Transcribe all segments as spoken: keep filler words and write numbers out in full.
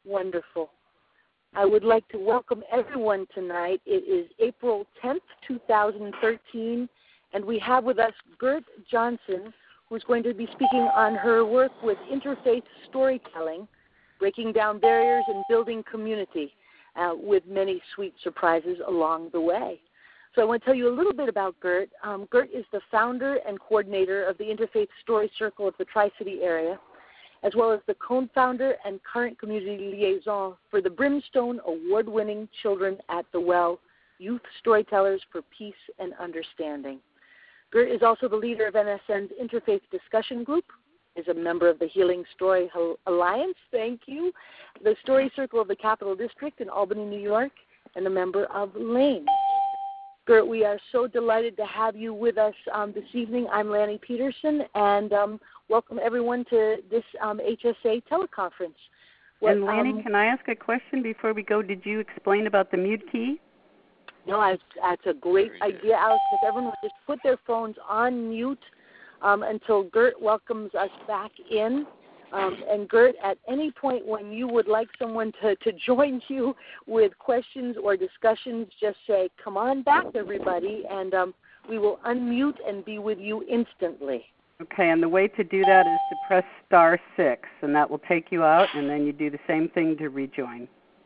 Wonderful. I would like to welcome everyone tonight. It is April tenth, twenty thirteen, and we have with us Gert Johnson, who's going to be speaking on her work with interfaith storytelling, breaking down barriers and building community, uh, with many sweet surprises along the way. So I want to tell you a little bit about Gert. Um, Gert is the founder and coordinator of the Interfaith Story Circle of the Tri-City area, as well as the co-founder and current community liaison for the Brimstone Award-winning Children at the Well, Youth Storytellers for Peace and Understanding. Gert is also the leader of N S N's Interfaith Discussion Group, is a member of the Healing Story Alliance, thank you, the Story Circle of the Capital District in Albany, New York, and a member of LANE. Gert, we are so delighted to have you with us um, this evening. I'm Lanny Peterson, and um, welcome everyone to this um, H S A teleconference. What, and Lanny, um, can I ask a question before we go? Did you explain about the mute key? No, I, that's a great idea, Alice. If everyone would just put their phones on mute um, until Gert welcomes us back in. Um, and Gert, at any point when you would like someone to, to join you with questions or discussions, just say, come on back, everybody, and um, we will unmute and be with you instantly. Okay, and the way to do that is to press star six, and that will take you out, and then you do the same thing to rejoin.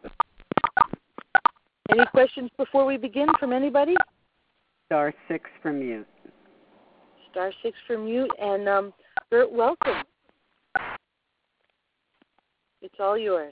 Any questions before we begin from anybody? Star six for mute. Star six for mute, and um, Gert, welcome. It's all yours.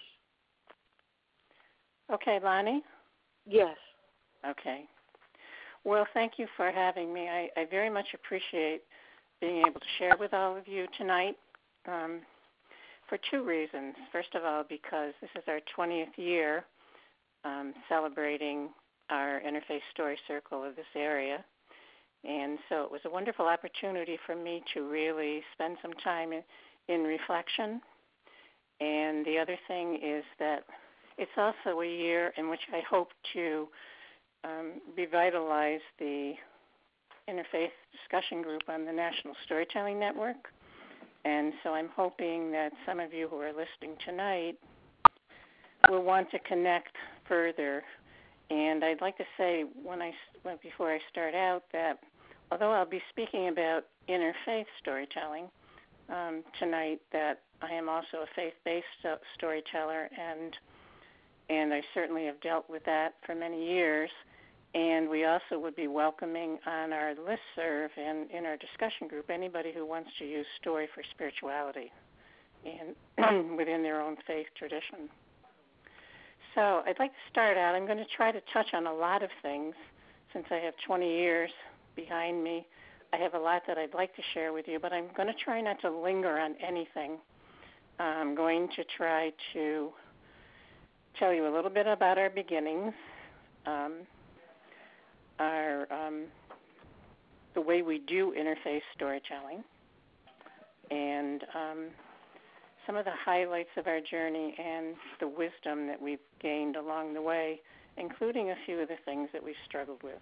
Okay, Lonnie? Yes. Okay. Well, thank you for having me. I, I very much appreciate being able to share with all of you tonight um, for two reasons. First of all, because this is our twentieth year um, celebrating our Interfaith Story Circle of this area. And so it was a wonderful opportunity for me to really spend some time in, in reflection. And the other thing is that it's also a year in which I hope to um, revitalize the Interfaith Discussion Group on the National Storytelling Network. And so I'm hoping that some of you who are listening tonight will want to connect further. And I'd like to say when I, well, before I start out that although I'll be speaking about interfaith storytelling um, tonight, that I am also a faith-based storyteller, and and I certainly have dealt with that for many years. And we also would be welcoming on our listserv and in our discussion group anybody who wants to use story for spirituality and within their own faith tradition. So I'd like to start out. I'm going to try to touch on a lot of things since I have twenty years behind me. I have a lot that I'd like to share with you, but I'm going to try not to linger on anything. I'm going to try to tell you a little bit about our beginnings, um, our um, the way we do interfaith storytelling, and um, some of the highlights of our journey and the wisdom that we've gained along the way, including a few of the things that we've struggled with.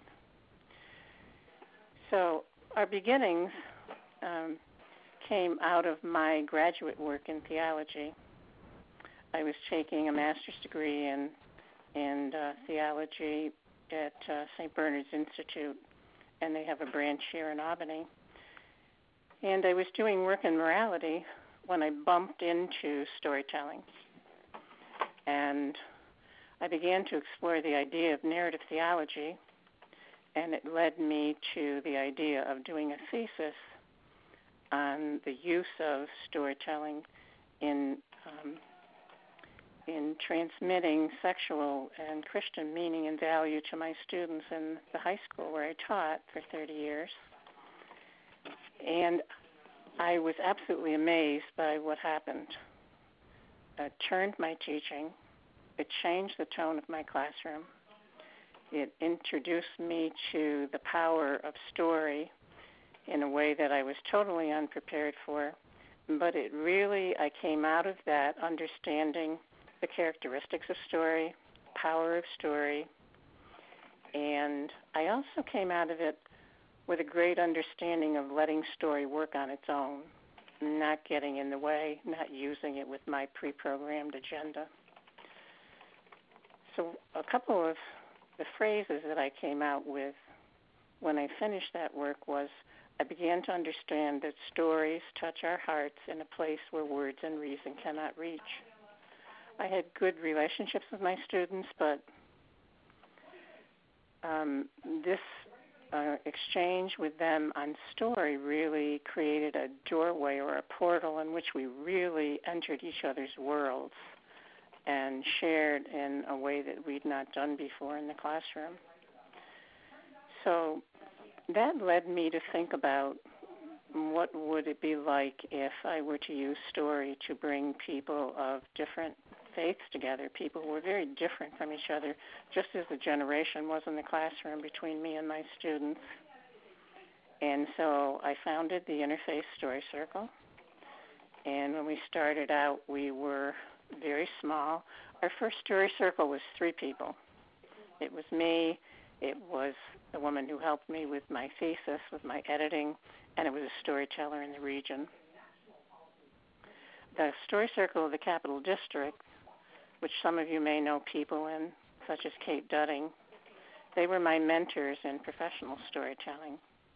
So our beginnings um, came out of my graduate work in theology. I was taking a master's degree in, in uh, theology at uh, Saint Bernard's Institute, and they have a branch here in Albany. And I was doing work in morality when I bumped into storytelling. And I began to explore the idea of narrative theology, and it led me to the idea of doing a thesis on the use of storytelling in um, in transmitting sexual and Christian meaning and value to my students in the high school where I taught for thirty years. And I was absolutely amazed by what happened. It turned my teaching. It changed the tone of my classroom. It introduced me to the power of story in a way that I was totally unprepared for. But it really, I came out of that understanding the characteristics of story, power of story, and I also came out of it with a great understanding of letting story work on its own, not getting in the way, not using it with my pre-programmed agenda. so a couple of the phrases that I came out with when I finished that work was, I began to understand that stories touch our hearts in a place where words and reason cannot reach. I had good relationships with my students, but um, this uh, exchange with them on story really created a doorway or a portal in which we really entered each other's worlds and shared in a way that we'd not done before in the classroom. So that led me to think about what would it be like if I were to use story to bring people of different faiths together, people who were very different from each other, just as the generation was in the classroom between me and my students. And so I founded the Interfaith Story Circle. And when we started out, we were very small. Our first story circle was three people. It was me, it was the woman who helped me with my thesis, with my editing, and it was a storyteller in the region. The story circle of the Capital District, which some of you may know people in, such as Kate Dudding, they were my mentors in professional storytelling.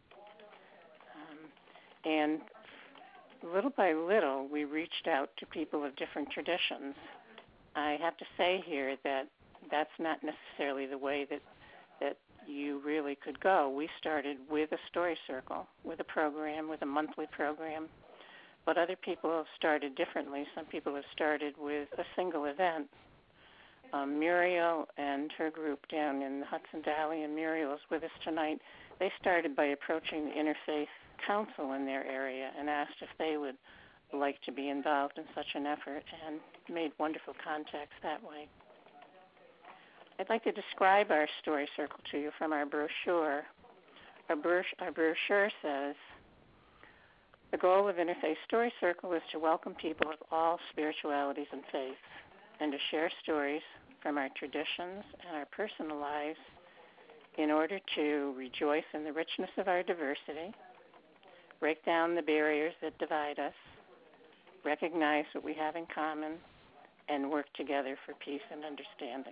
Um, and little by little, we reached out to people of different traditions. I have to say here that that's not necessarily the way that, that you really could go. We started with a story circle, with a program, with a monthly program, but other people have started differently. Some people have started with a single event. Um, Muriel and her group down in the Hudson Valley, and Muriel is with us tonight, they started by approaching the Interfaith Council in their area and asked if they would like to be involved in such an effort, and made wonderful contacts that way. I'd like to describe our story circle to you from our brochure. Our, bro- our brochure says, the goal of Interfaith Story Circle is to welcome people of all spiritualities and faiths and to share stories from our traditions and our personal lives in order to rejoice in the richness of our diversity, break down the barriers that divide us, recognize what we have in common, and work together for peace and understanding.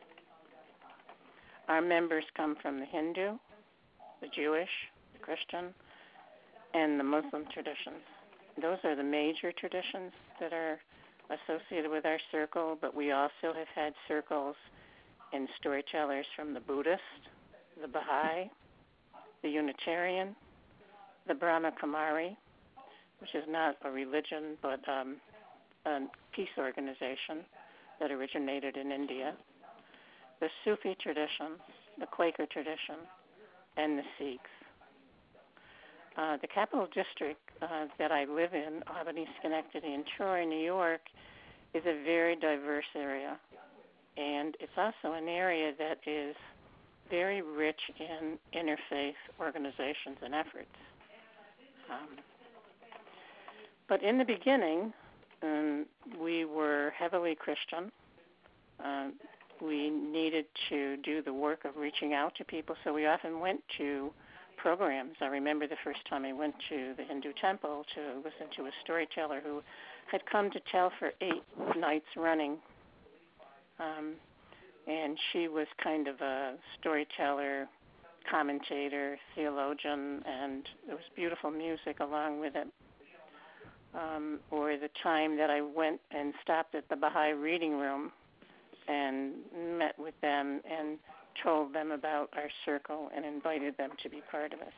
Our members come from the Hindu, the Jewish, the Christian, and the Muslim traditions. Those are the major traditions that are associated with our circle, but we also have had circles and storytellers from the Buddhist, the Baha'i, the Unitarian, the Brahma Kumari, which is not a religion but um, a peace organization that originated in India, the Sufi tradition, the Quaker tradition, and the Sikhs. Uh, the Capital District uh, that I live in, Albany, Schenectady, and Troy, New York, is a very diverse area. And it's also an area that is very rich in interfaith organizations and efforts. Um, but in the beginning, um, we were heavily Christian. Uh, we needed to do the work of reaching out to people, so we often went to programs. I remember the first time I went to the Hindu temple to listen to a storyteller who had come to tell for eight nights running. Um, and she was kind of a storyteller, commentator, theologian, and there was beautiful music along with it. Um, or the time that I went and stopped at the Baha'i Reading Room and met with them and told them about our circle and invited them to be part of us.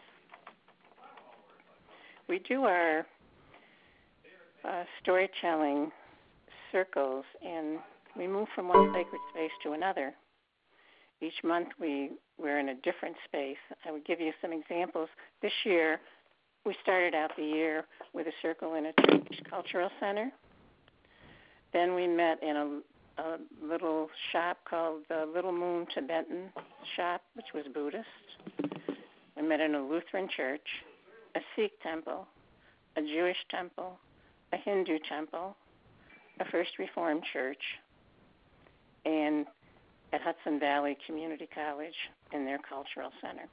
We do our uh, storytelling circles, and we move from one sacred space to another. Each month we, we're in a different space. I would give you some examples. This year, we started out the year with a circle in a Turkish cultural center. Then we met in a a little shop called the Little Moon Tibetan Shop, which was Buddhist. We met in a Lutheran church, a Sikh temple, a Jewish temple, a Hindu temple, a First Reformed church, and at Hudson Valley Community College in their cultural center.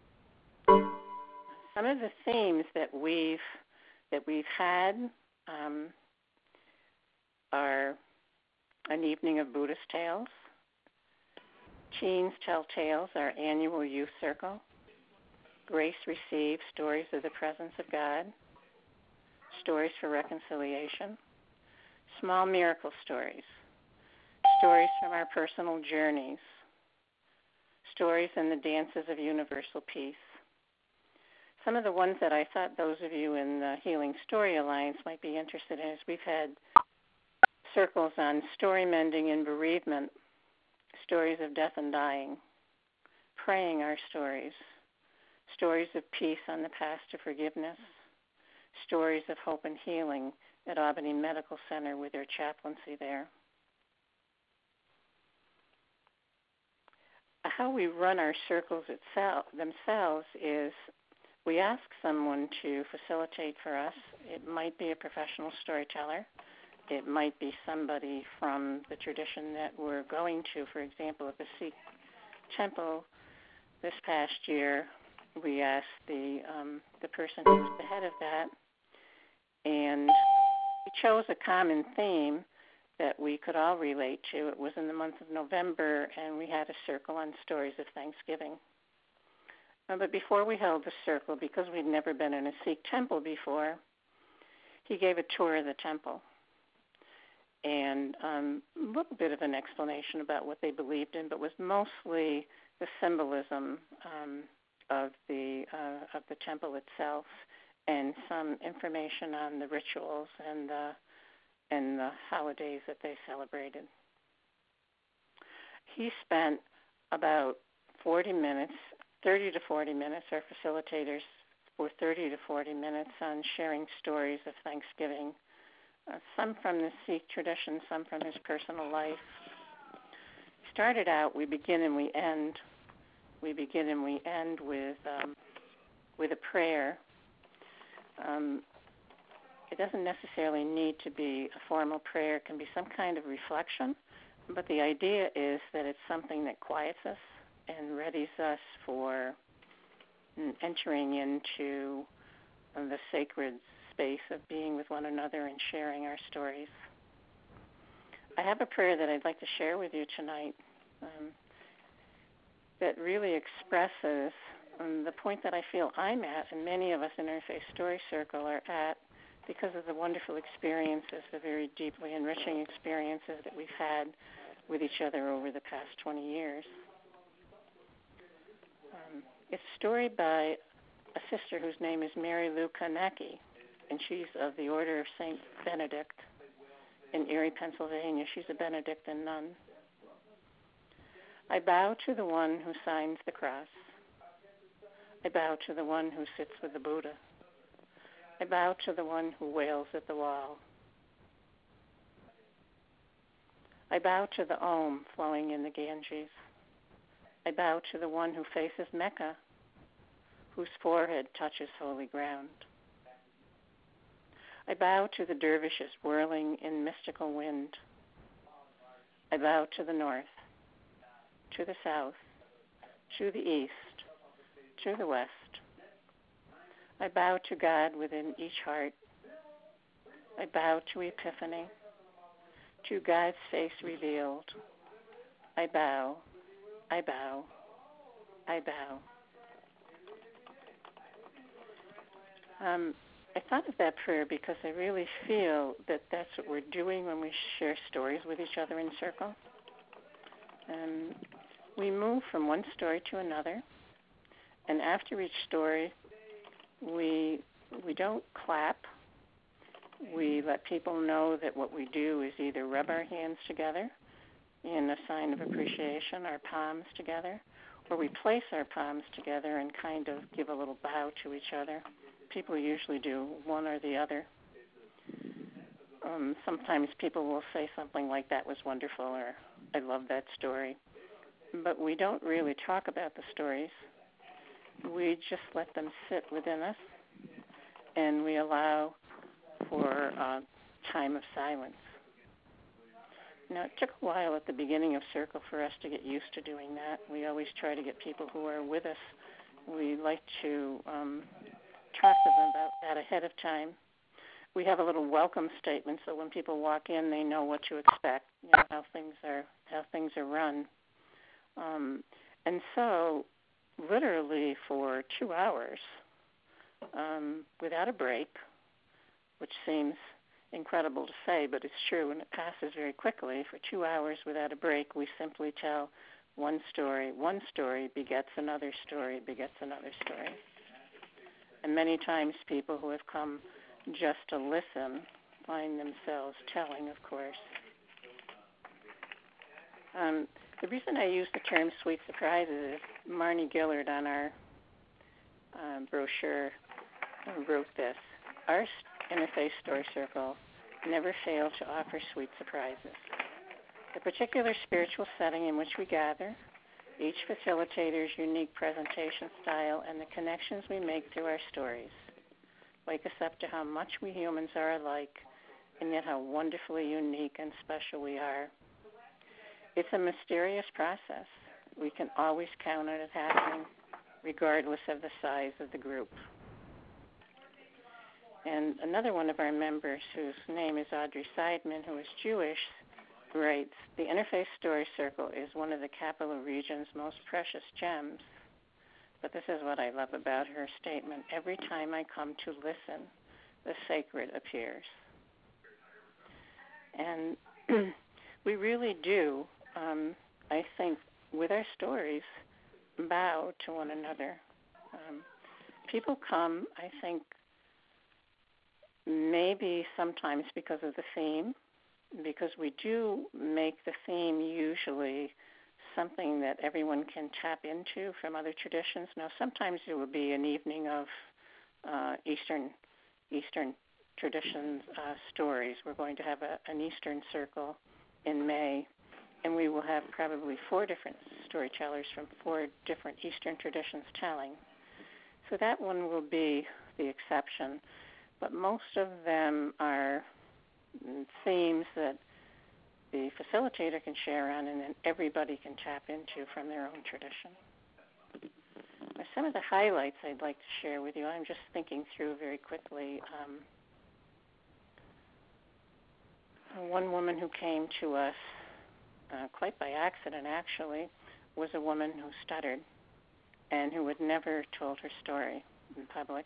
Some of the themes that we've that we've had um, are an evening of Buddhist tales, Teens Tell Tales, our annual youth circle. Grace Receive, Stories of the Presence of God. Stories for Reconciliation. Small Miracle Stories. Stories from our personal journeys. Stories in the Dances of Universal Peace. Some of the ones that I thought those of you in the Healing Story Alliance might be interested in is we've had circles on story mending and bereavement, stories of death and dying, praying our stories, stories of peace on the path to forgiveness, stories of hope and healing at Albany Medical Center with their chaplaincy there. How we run our circles itself, themselves is we ask someone to facilitate for us. It might be a professional storyteller. It might be somebody from the tradition that we're going to. For example, at the Sikh temple this past year, we asked the um, the person who was the head of that, and we chose a common theme that we could all relate to. It was in the month of November, and we had a circle on stories of Thanksgiving. Uh, but before we held the circle, because we'd never been in a Sikh temple before, he gave a tour of the temple and um, a little bit of an explanation about what they believed in, but was mostly the symbolism um, of the uh, of the temple itself and some information on the rituals and the and the holidays that they celebrated. He spent about forty minutes, thirty to forty minutes, our facilitators were thirty to forty minutes on sharing stories of Thanksgiving, uh, some from the Sikh tradition, some from his personal life. Started out, we begin and we end. We begin and we end with um, with a prayer. Um, It doesn't necessarily need to be a formal prayer. It can be some kind of reflection, but the idea is that it's something that quiets us and readies us for entering into the sacred space of being with one another and sharing our stories. I have a prayer that I'd like to share with you tonight um, that really expresses um, the point that I feel I'm at, and many of us in Interfaith Story Circle are at, because of the wonderful experiences, the very deeply enriching experiences that we've had with each other over the past twenty years. Um, it's a story by a sister whose name is Mary Lou Kanecki, and she's of the Order of Saint Benedict in Erie, Pennsylvania. She's a Benedictine nun. I bow to the one who signs the cross. I bow to the one who sits with the Buddha. I bow to the one who wails at the wall. I bow to the Om flowing in the Ganges. I bow to the one who faces Mecca, whose forehead touches holy ground. I bow to the dervishes whirling in mystical wind. I bow to the north, to the south, to the east, to the west. I bow to God within each heart. I bow to Epiphany, to God's face revealed. I bow, I bow, I bow. Um, I thought of that prayer because I really feel that that's what we're doing when we share stories with each other in circle. Um, we move from one story to another, and after each story, we we don't clap. We let people know that what we do is either rub our hands together in a sign of appreciation, our palms together, or we place our palms together and kind of give a little bow to each other. People usually do one or the other. Um, sometimes people will say something like, "That was wonderful," or "I love that story." But we don't really talk about the stories. We just let them sit within us, and we allow for a time of silence. Now, it took a while at the beginning of Circle for us to get used to doing that. We always try to get people who are with us. We like to um, talk to them about that ahead of time. We have a little welcome statement, so when people walk in, they know what to expect, you know, how things are how things are run. Um, and so, literally for two hours, um, without a break, which seems incredible to say, but it's true, and it passes very quickly. For two hours without a break, we simply tell one story. One story begets another story, begets another story. And many times people who have come just to listen find themselves telling, of course. Um, the reason I use the term sweet surprises is Marnie Gillard on our uh, brochure wrote this. Our Interfaith Story Circle never failed to offer sweet surprises. The particular spiritual setting in which we gather, each facilitator's unique presentation style, and the connections we make through our stories wake us up to how much we humans are alike, and yet how wonderfully unique and special we are. It's a mysterious process. We can always count on it happening, regardless of the size of the group. And another one of our members, whose name is Audrey Seidman, who is Jewish, writes, the Interfaith Story Circle is one of the Capital Region's most precious gems. But this is what I love about her statement. Every time I come to listen, the sacred appears. And we really do, um, I think, with our stories, bow to one another. Um, people come, I think, maybe sometimes because of the theme, because we do make the theme usually something that everyone can tap into from other traditions. Now, sometimes it will be an evening of uh, Eastern Eastern traditions uh, stories. We're going to have a, an Eastern circle in May, and we will have probably four different storytellers from four different Eastern traditions telling. So that one will be the exception. But most of them are themes that the facilitator can share on and then everybody can tap into from their own tradition. Now, some of the highlights I'd like to share with you, I'm just thinking through very quickly. Um, one woman who came to us, uh, quite by accident actually, was a woman who stuttered and who had never told her story in public.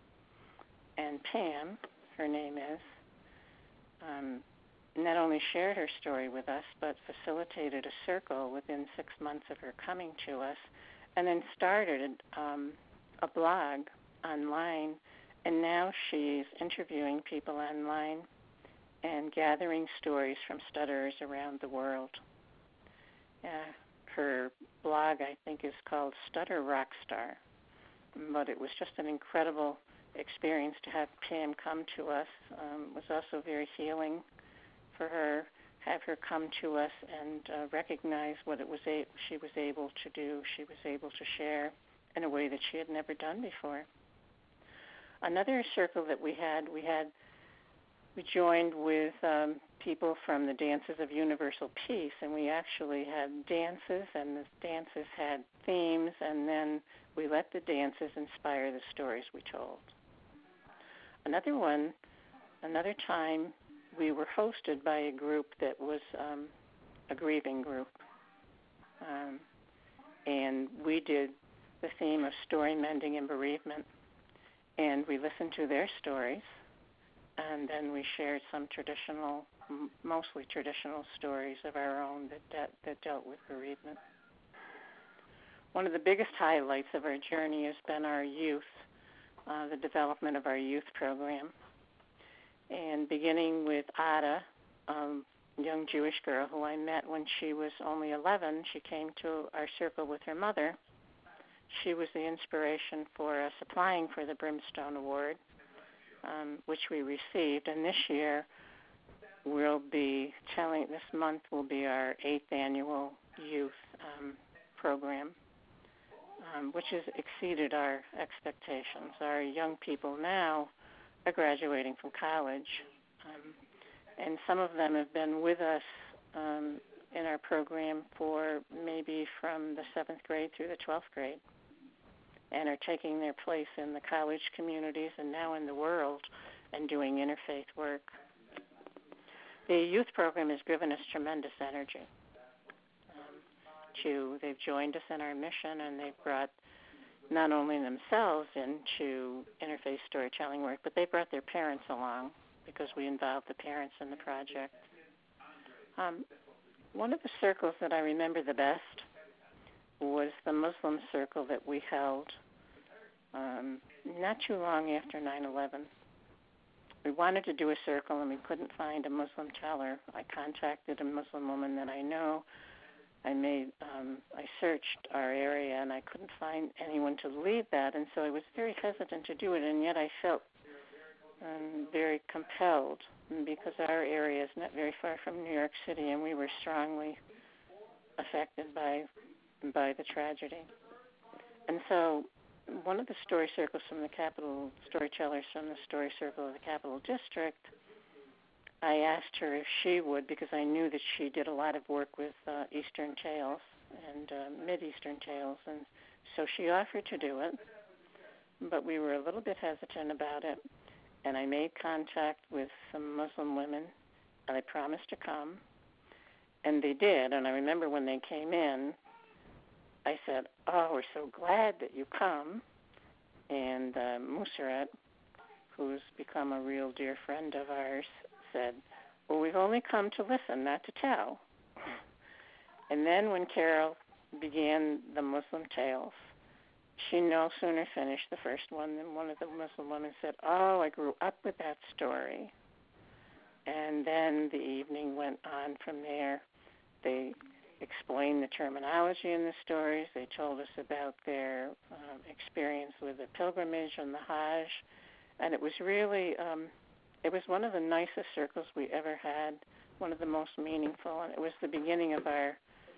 And Pam, her name is, um, not only shared her story with us, but facilitated a circle within six months of her coming to us, and then started um, a blog online, and now she's interviewing people online and gathering stories from stutterers around the world. Uh, her blog, I think, is called Stutter Rockstar, but it was just an incredible experience to have Pam come to us. Um, it was also very healing for her, have her come to us and uh, recognize what it was a- she was able to do, she was able to share in a way that she had never done before. Another circle that we had, we had, we joined with um, people from the Dances of Universal Peace, and we actually had dances, and the dances had themes, and then we let the dances inspire the stories we told. Another one, another time, we were hosted by a group that was um, a grieving group. Um, and we did the theme of story mending and bereavement. And we listened to their stories, and then we shared some traditional, mostly traditional stories of our own that, that, that dealt with bereavement. One of the biggest highlights of our journey has been our youth, uh, the development of our youth program. And beginning with Ada, um, a young Jewish girl who I met when she was only eleven, she came to our circle with her mother. She was the inspiration for us applying for the Brimstone Award, um, which we received. And this year, we'll be telling, this month will be our eighth annual youth um, program, um, which has exceeded our expectations. Our young people now are graduating from college, um, and some of them have been with us um, in our program for maybe from the seventh grade through the twelfth grade, and are taking their place in the college communities and now in the world and doing interfaith work. The youth program has given us tremendous energy. Um, to, they've joined us in our mission, and they've brought not only themselves into interfaith storytelling work, but they brought their parents along because we involved the parents in the project. Um, one of the circles that I remember the best was the Muslim circle that we held um, not too long after nine eleven. We wanted to do a circle, and we couldn't find a Muslim teller. I contacted a Muslim woman that I know. I made, um, I searched our area, and I couldn't find anyone to lead that, and so I was very hesitant to do it, and yet I felt um, very compelled because our area is not very far from New York City, and we were strongly affected by by the tragedy. And so one of the story circles from the Capital, storytellers from the story circle of the Capital District, I asked her if she would, because I knew that she did a lot of work with uh, Eastern tales and uh, Mid-Eastern tales, and so she offered to do it, but we were a little bit hesitant about it, and I made contact with some Muslim women, and I promised to come, and they did, and I remember when they came in, I said, oh, we're so glad that you come, and uh, Museret, who's become a real dear friend of ours, said, well, we've only come to listen, not to tell. And then when Carol began the Muslim tales, she no sooner finished the first one than one of the Muslim women said, oh, I grew up with that story. And then the evening went on from there. They explained the terminology in the stories. They told us about their um, experience with the pilgrimage and the Hajj. And it was really, um, it was one of the nicest circles we ever had, one of the most meaningful. And it was the beginning of our,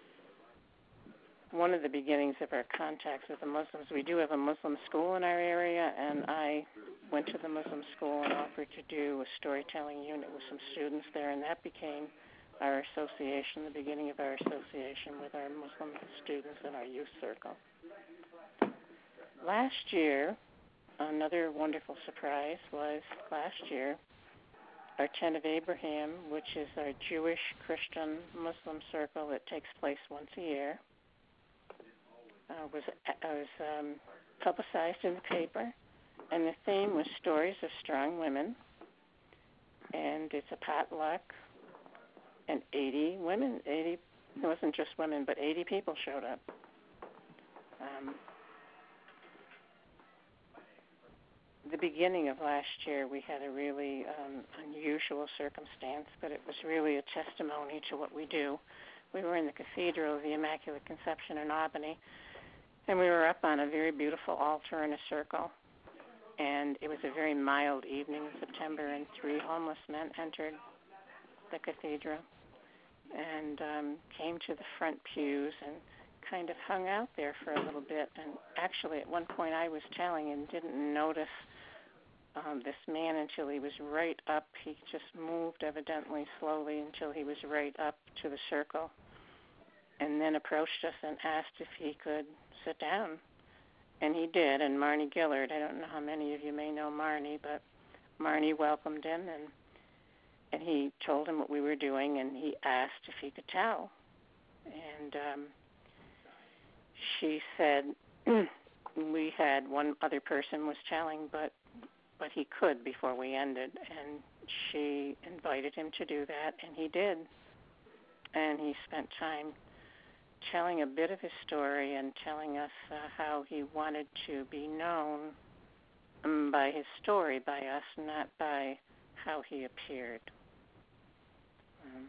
one of the beginnings of our contacts with the Muslims. We do have a Muslim school in our area, and I went to the Muslim school and offered to do a storytelling unit with some students there, and that became our association, the beginning of our association with our Muslim students in our youth circle. Last year, another wonderful surprise was last year, our Tent of Abraham, which is our Jewish, Christian, Muslim circle that takes place once a year, uh, was, uh, was um, publicized in the paper, and the theme was Stories of Strong Women, and it's a potluck. And eighty women, eighty, it wasn't just women, but eighty people showed up. Um, the beginning of last year, we had a really um, unusual circumstance, but it was really a testimony to what we do. We were in the Cathedral of the Immaculate Conception in Albany, and we were up on a very beautiful altar in a circle. And it was a very mild evening in September, and three homeless men entered the cathedral and um, came to the front pews and kind of hung out there for a little bit. And actually, at one point, I was telling and didn't notice um, this man until he was right up. He just moved evidently slowly until he was right up to the circle, and then approached us and asked if he could sit down. And he did, and Marnie Gillard, I don't know how many of you may know Marnie, but Marnie welcomed him, and And he told him what we were doing, and he asked if he could tell. And um, she said we had one other person was telling, but but he could before we ended. And she invited him to do that, and he did. And he spent time telling a bit of his story and telling us uh, how he wanted to be known um, by his story, by us, not by how he appeared. Um,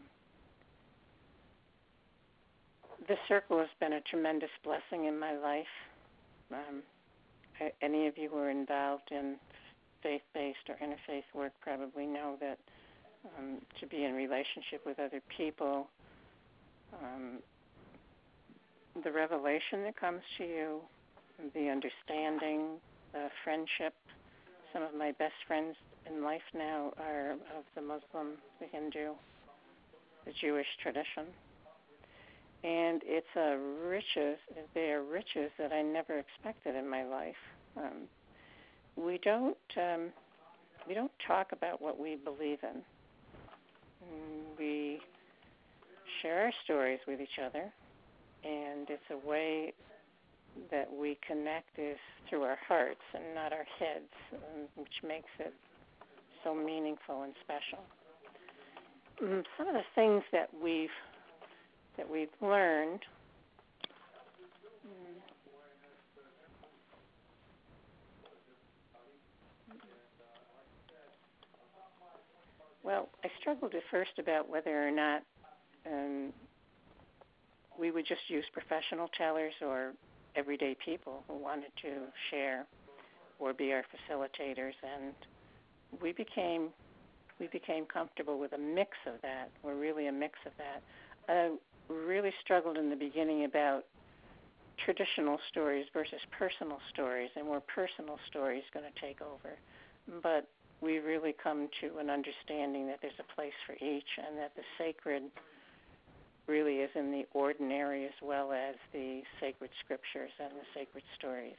the circle has been a tremendous blessing in my life. Um, I, any of you who are involved in faith-based or interfaith work probably know that um, to be in relationship with other people, um, the revelation that comes to you, the understanding, the friendship. Some of my best friends in life now are of the Muslim, the Hindu, the Jewish tradition. And it's a riches, they are riches that I never expected in my life. Um, we don't um, we don't talk about what we believe in. We share our stories with each other, and it's a way that we connect is through our hearts and not our heads, um, which makes it so meaningful and special. Um, some of the things that we've that we've learned. Um, well, I struggled at first about whether or not um, we would just use professional tellers or everyday people who wanted to share or be our facilitators, and we became we became comfortable with a mix of that. We're really a mix of that. I really struggled in the beginning about traditional stories versus personal stories, and were personal stories going to take over. But we really come to an understanding that there's a place for each, and that the sacred really is in the ordinary as well as the sacred scriptures and the sacred stories.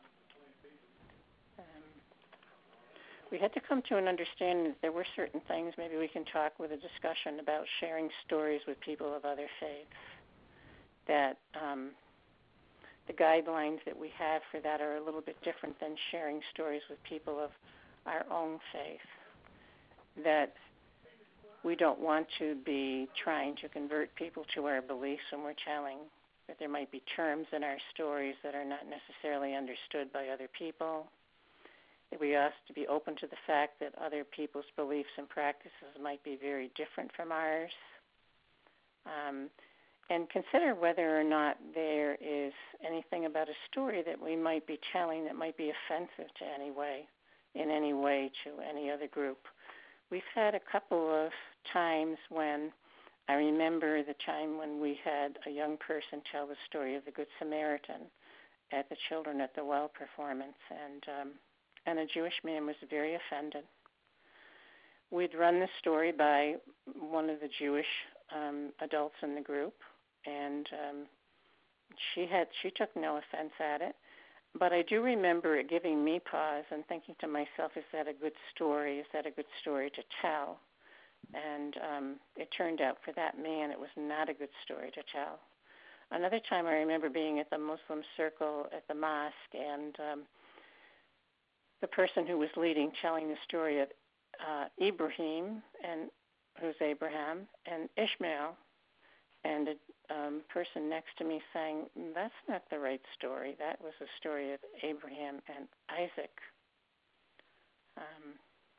Um, we had to come to an understanding that there were certain things, maybe we can talk with a discussion about sharing stories with people of other faiths, that um, the guidelines that we have for that are a little bit different than sharing stories with people of our own faith, that we don't want to be trying to convert people to our beliefs when we're telling, that there might be terms in our stories that are not necessarily understood by other people, that we have to be open to the fact that other people's beliefs and practices might be very different from ours, um, and consider whether or not there is anything about a story that we might be telling that might be offensive to any way, in any way to any other group. We've had a couple of times when I remember the time when we had a young person tell the story of the Good Samaritan at the Children at the Well performance, and um, and a Jewish man was very offended. We'd run the story by one of the Jewish um, adults in the group, and um, she had she took no offense at it. But I do remember it giving me pause and thinking to myself, is that a good story? Is that a good story to tell? And um, it turned out for that man it was not a good story to tell. Another time I remember being at the Muslim circle at the mosque, and um, the person who was leading telling the story of uh, Ibrahim, and who's Abraham, and Ishmael, and a um, person next to me saying, that's not the right story. That was the story of Abraham and Isaac. Um,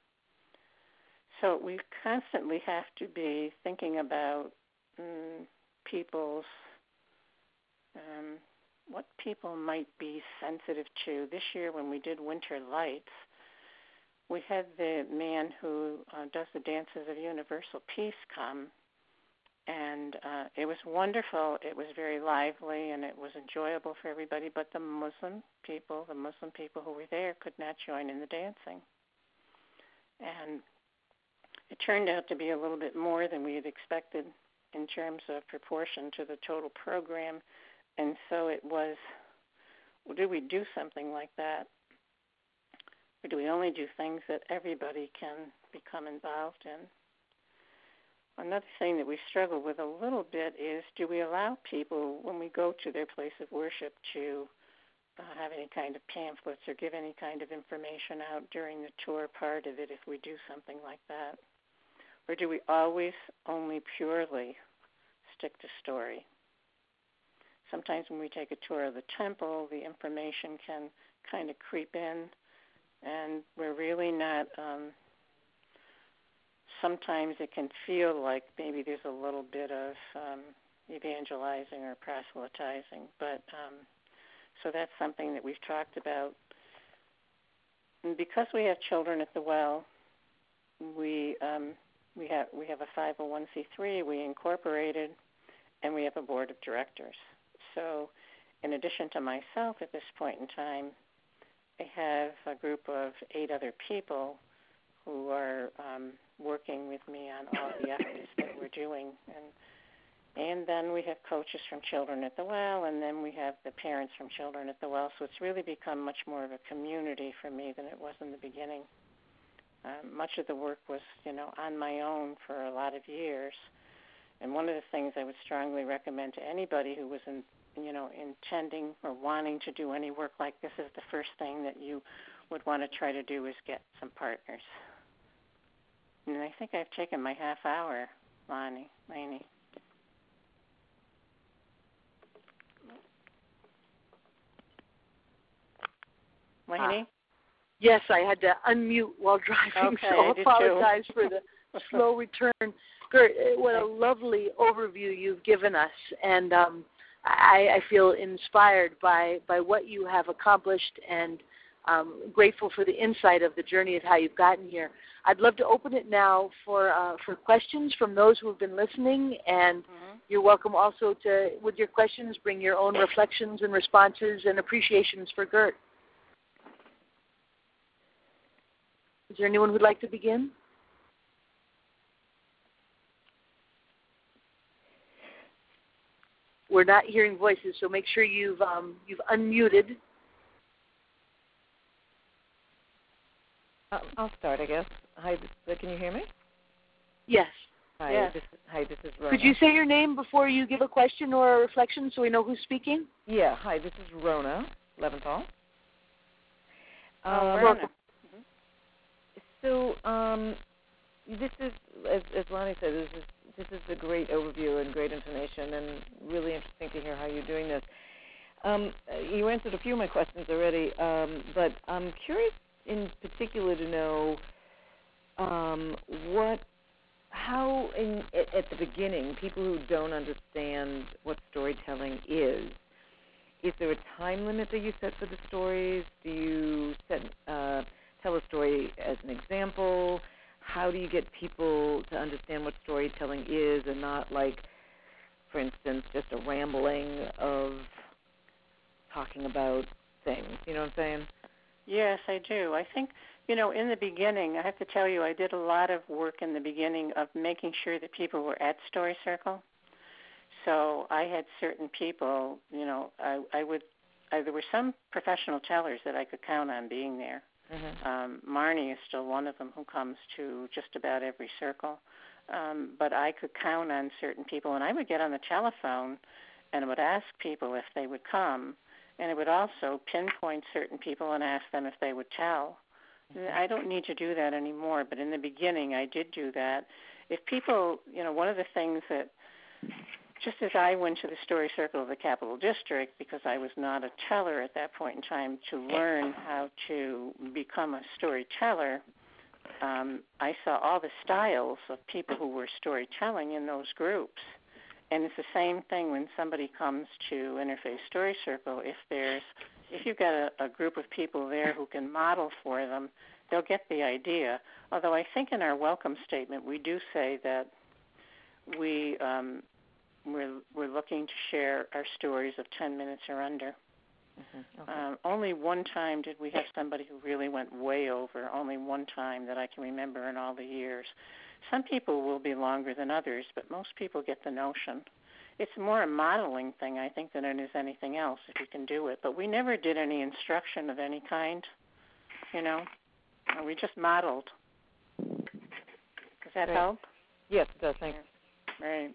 so we constantly have to be thinking about um, people's, um, what people might be sensitive to. This year when we did Winter Lights, we had the man who uh, does the Dances of Universal Peace come, and uh, it was wonderful. It was very lively, and it was enjoyable for everybody, but the Muslim people, the Muslim people who were there could not join in the dancing. And it turned out to be a little bit more than we had expected in terms of proportion to the total program, and so it was, well, do we do something like that? Or do we only do things that everybody can become involved in? Another thing that we struggle with a little bit is, do we allow people, when we go to their place of worship, to uh, have any kind of pamphlets or give any kind of information out during the tour part of it if we do something like that? Or do we always only purely stick to story? Sometimes when we take a tour of the temple, the information can kind of creep in, and we're really not... Um, Sometimes it can feel like maybe there's a little bit of um, evangelizing or proselytizing, but um, so that's something that we've talked about. And because we have Children at the Well, we um, we have we have a five oh one c three. We incorporated, and we have a board of directors. So, in addition to myself at this point in time, I have a group of eight other people who are um, working with me on all the efforts that we're doing. And and then we have coaches from Children at the Well, and then we have the parents from Children at the Well. So it's really become much more of a community for me than it was in the beginning. Um, much of the work was, you know, on my own for a lot of years. And one of the things I would strongly recommend to anybody who was in, you know, intending or wanting to do any work like this is the first thing that you would want to try to do is get some partners. And I think I've taken my half hour, Lonnie, Lainey. Lainey? Ah. Yes, I had to unmute while driving, okay, so I apologize too. for the slow return. Gert, what a lovely overview you've given us, and um, I, I feel inspired by, by what you have accomplished and um, grateful for the insight of the journey of how you've gotten here. I'd love to open it now for uh, for questions from those who have been listening, and mm-hmm. you're welcome also to, with your questions, bring your own reflections and responses and appreciations for Gert. Is there anyone who'd like to begin? We're not hearing voices, so make sure you've um, you've unmuted. Um, I'll start, I guess. Hi, this, can you hear me? Yes. Hi, yes. This, hi, this is Rona. Could you say your name before you give a question or a reflection so we know who's speaking? Yeah. Hi, this is Rona Leventhal. Oh, um, Rona. So um, this is, as, as Lonnie said, this is this is a great overview and great information, and really interesting to hear how you're doing this. Um, you answered a few of my questions already, um, but I'm curious in particular to know um, what, how in at, at the beginning, people who don't understand what storytelling is, is there a time limit that you set for the stories? Do you set uh, tell a story as an example? How do you get people to understand what storytelling is and not, like, for instance, just a rambling of talking about things? You know what I'm saying? Yes, I do. I think, you know, in the beginning, I have to tell you, I did a lot of work in the beginning of making sure that people were at Story Circle. So I had certain people, you know, I, I would, I, there were some professional tellers that I could count on being there. Mm-hmm. Um, Marnie is still one of them who comes to just about every circle. Um, but I could count on certain people, and I would get on the telephone and I would ask people if they would come, and it would also pinpoint certain people and ask them if they would tell. Mm-hmm. I don't need to do that anymore, but in the beginning I did do that. If people, you know, one of the things that, just as I went to the Story Circle of the Capital District, because I was not a teller at that point in time, to learn how to become a storyteller, um, I saw all the styles of people who were storytelling in those groups. And it's the same thing when somebody comes to Interfaith Story Circle. If there's, if you've got a, a group of people there who can model for them, they'll get the idea. Although I think in our welcome statement we do say that we um, We're, we're looking to share our stories of ten minutes or under. Mm-hmm. Okay. Um, only one time did we have somebody who really went way over, only one time that I can remember in all the years. Some people will be longer than others, but most people get the notion. It's more a modeling thing, I think, than it is anything else, if you can do it. But we never did any instruction of any kind, you know. We just modeled. Does that right. help? Yes, it does. Thanks. Right.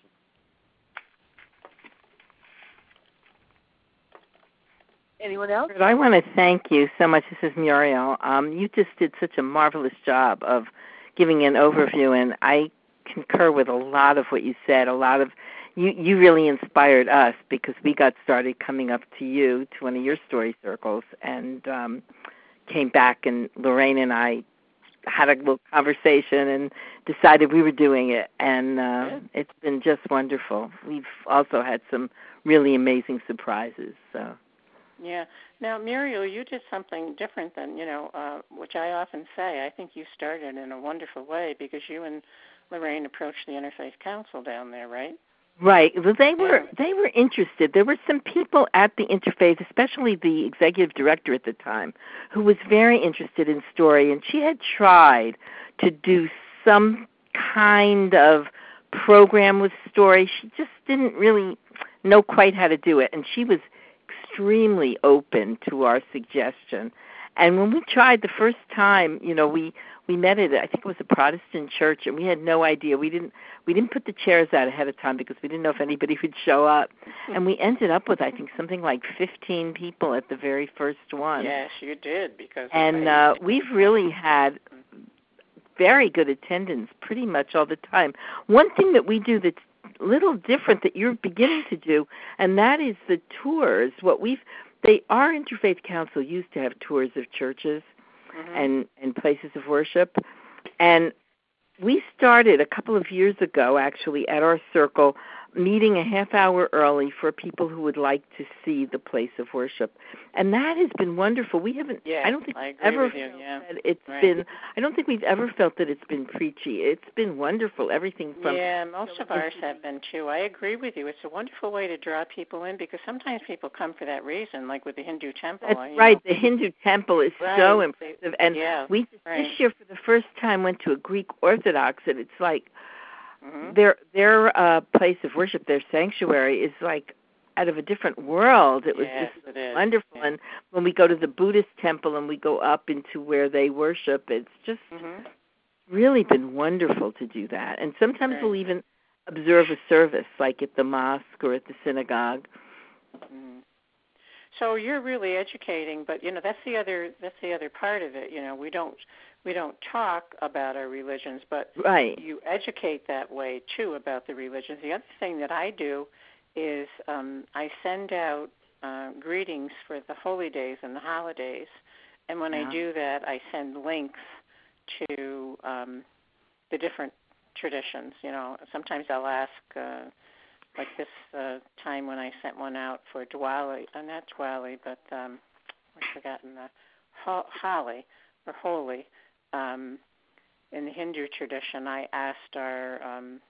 Anyone else? I want to thank you so much. This is Muriel. Um, you just did such a marvelous job of giving an overview, and I concur with a lot of what you said. A lot of you, you really inspired us because we got started coming up to you, to one of your story circles, and um, came back, and Lorraine and I had a little conversation and decided we were doing it, and uh, it's been just wonderful. We've also had some really amazing surprises, so... Yeah. Now, Muriel, you did something different than, you know, uh, which I often say. I think you started in a wonderful way because you and Lorraine approached the Interfaith Council down there, right? Right. Well, they were they were interested. There were some people at the Interfaith, especially the executive director at the time, who was very interested in story, and she had tried to do some kind of program with story. She just didn't really know quite how to do it, and she was extremely open to our suggestion. And when we tried the first time, you know, we, we met at, I think it was a Protestant church, and we had no idea. We didn't we didn't put the chairs out ahead of time because we didn't know if anybody would show up. And we ended up with, I think, something like fifteen people at the very first one. Yes, you did. because And uh, we've really had very good attendance pretty much all the time. One thing that we do that's a little different that you're beginning to do, and that is the tours. What we've they our Interfaith Council used to have tours of churches mm-hmm. and, and places of worship. And we started a couple of years ago, actually, at our circle, meeting a half hour early for people who would like to see the place of worship. And that has been wonderful. We haven't, yes, I don't think I we've agree ever with you, felt yeah. that it's right. been, I don't think we've ever felt that it's been preachy. It's been wonderful, everything from... Yeah, most of ours have been, too. I agree with you. It's a wonderful way to draw people in because sometimes people come for that reason, like with the Hindu temple. That's you right. know. The Hindu temple is right. so impressive. And yeah, we right. this year, for the first time, went to a Greek Orthodox, and it's like, Mm-hmm. Their their uh, place of worship, their sanctuary, is like out of a different world. It was yes, just it is. wonderful. Yeah. And when we go to the Buddhist temple and we go up into where they worship, it's just mm-hmm. really been wonderful to do that. And sometimes right. we'll even observe a service, like at the mosque or at the synagogue. Mm. So you're really educating, but you know that's the other that's the other part of it. You know, we don't. We don't talk about our religions, but right. you educate that way, too, about the religions. The other thing that I do is um, I send out uh, greetings for the holy days and the holidays, and when yeah. I do that, I send links to um, the different traditions. You know, sometimes I'll ask, uh, like this uh, time when I sent one out for Diwali, uh, not Diwali, but um, I've forgotten the ho- Holi, or Holy. Um, in the Hindu tradition, I asked our um,